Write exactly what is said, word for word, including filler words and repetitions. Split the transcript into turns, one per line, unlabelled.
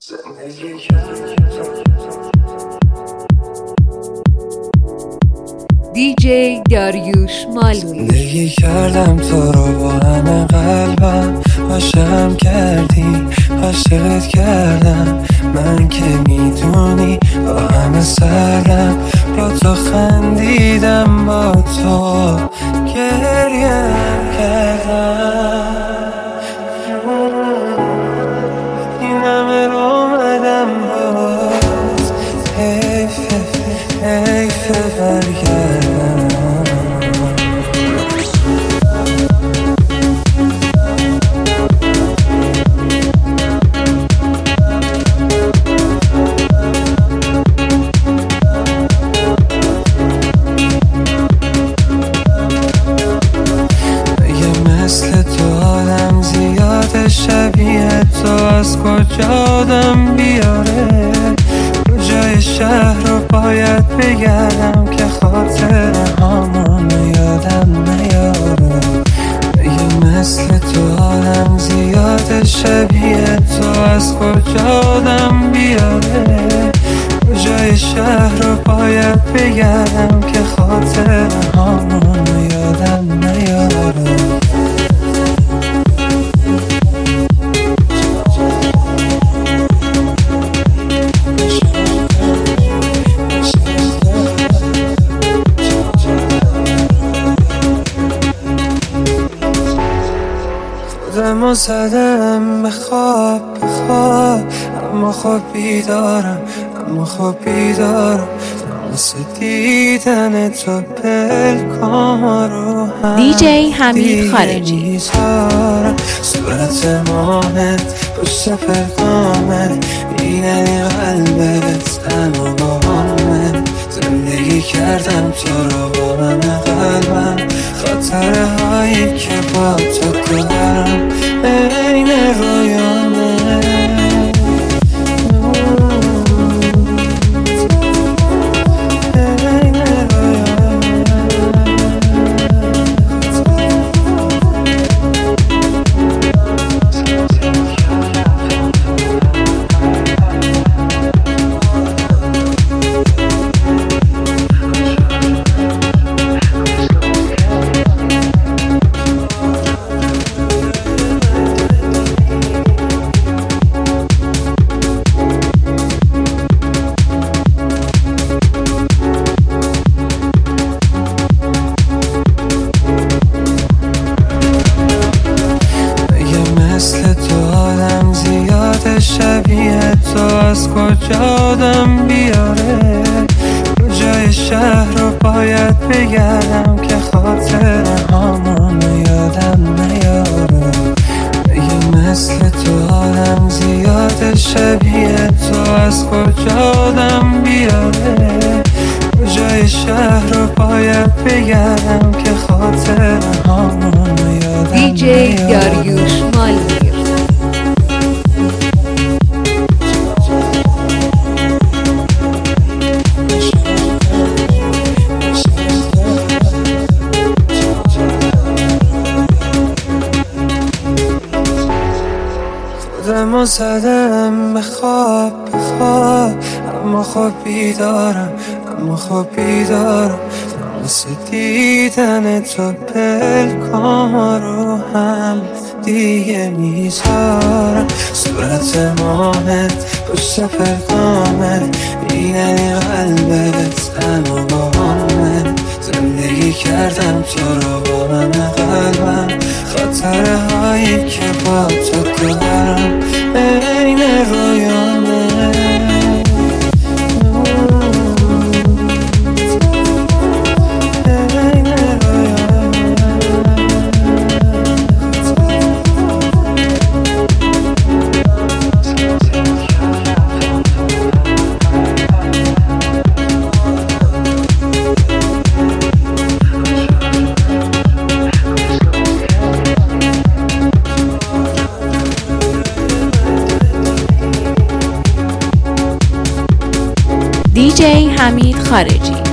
دی جی داریوش مالوی.
زندگی کردم تو رو با همه قلبم، عاشقم کردی عاشقت کردم، من که میدونی با همه سرم، با تو خندیدم با تو گریم کردم، این همه رو اومدم باز، حیفه حیفه برگردم. شبیه تو از کجا آدم بیاره، کجای شهر رو باید بگردم که خاطر همون یادم نیاره. یه مثل تو آدم زیاده، شبیه تو از کجا آدم بیاره، کجای شهر رو باید بگردم که خاطر همون یادم نیاره. خودمو زدم به خواب به خواب، اما خب بیدارم اما خب بیدارم، واسه دیدن تو پلکان رو هم
دی جی حمید خارجی.
صورت ماهت پشت پلکامت، بیننی قلبت تن و باهامت، زندگی کردم تو رو با من قلبم، خاطره هایی که با تو دارم این رویانه. شبیه تو از کجا آدم بیاره، کجای شهر رو باید بگردم که خاطر همون یادم نیاره. یه مثل تو آدم زیاده، شبیه تو از کجا آدم بیاره، کجای شهر رو باید بگردم که خاطر همون یادم نیاره.
دی جی داریوش مالوی.
خودمو زدم به خواب به خواب، اما خب بیدارم اما خب بیدارم، واسه دیدن تو پلکان رو هم دیگه میذارم. صورت ماهت پشت پلکامت، بیننی قلبت تن و باهامت، زندگی کردم تو رو با من قلبم، خاطره هایی که با تو دارم این رویانه.
دی جی حمید خارجی.